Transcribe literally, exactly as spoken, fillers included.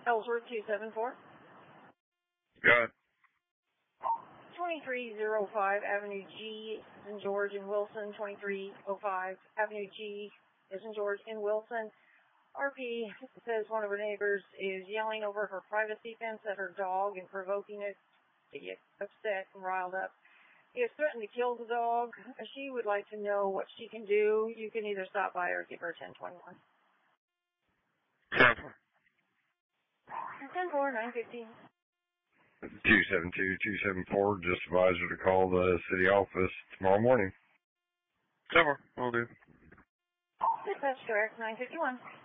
Ellsworth two seven four. Got it. twenty-three oh five Avenue G is in George in Wilson. twenty-three oh five Avenue G is in George in Wilson. R P says one of her neighbors is yelling over her privacy fence at her dog and provoking it to get upset and riled up. He has threatened to kill the dog. She would like to know what she can do. You can either stop by or give her ten twenty-one. ten four. ten four, nine fifteen. two seven two, two seven four, just advise her to call the city office tomorrow morning. ten four, will do. Dispatch direct, nine fifty-one.